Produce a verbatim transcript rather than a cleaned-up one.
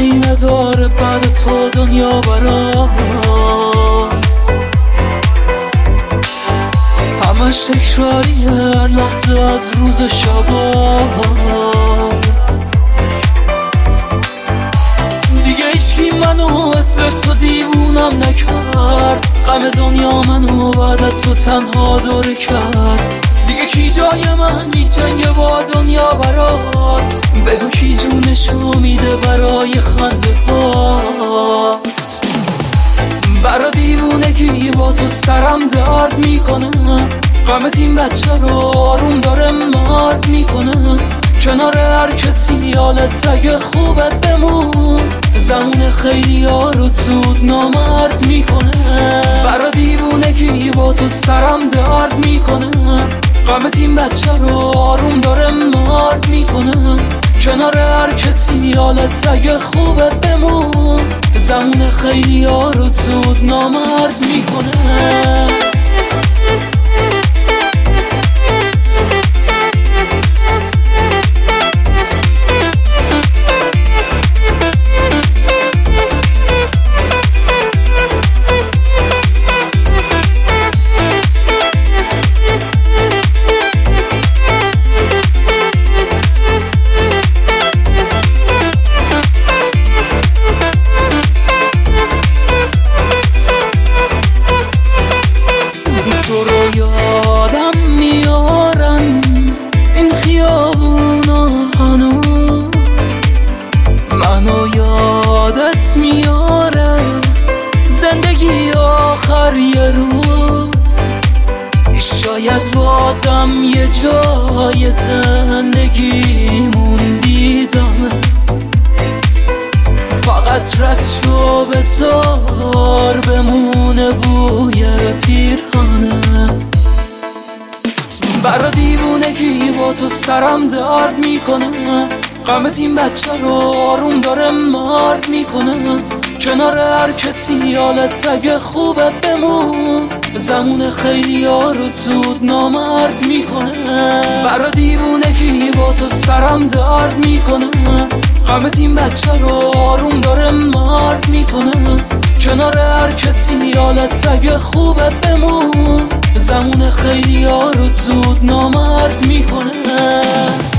چی نداره بعد تو دنیا برام، همش تکراری هر لحظه از روز شبا. دیگه هیچکی منو مثل تو دیوونم نکرد، غم دنیا منو بعد از تو تنها دوره کرد. دیگه کی جای من میجنگه با دنیا برات، بگو کی جونشو میده برای خنده هات. برا دیوونگی با تو سرم درد میکنه، غمت این بچه رو آروم داره مرد میکنه. کنار هر کسی حالت اگه خوبه بمون، زمون خیلی ها رو زود نامرد میکنه. برا دیوونگی با تو سرم درد میکنه، غمت این بچه رو آروم داره مرد میکنه. کنار هر کسی حالت اگه خوبه بمون، زمون خیلی ها رو زود نامرد میکنه. تو رو یادم میارن این خیابونا هنوز، منو یادت میاره زندگی آخر یه روز. شاید بازم یه جای زندگیمون دیدمت، فقط رد شو بذار بمونه بوی پیرهنه. برا دیوونگی با تو سرم درد میکنه، غمت این بچه رو آروم داره مرد میکنه. کنار هر کسی حالت اگه خوبه بمون، زمون خیلی ها رو زود نامرد میکنه. برا دیوونگی با تو سرم درد میکنه، غمت این بچه رو آروم داره مرد میکنه. کنار هر کسی حالت اگه خوبه بمون، زمون خیلی ها رو زود نامرد میکنه.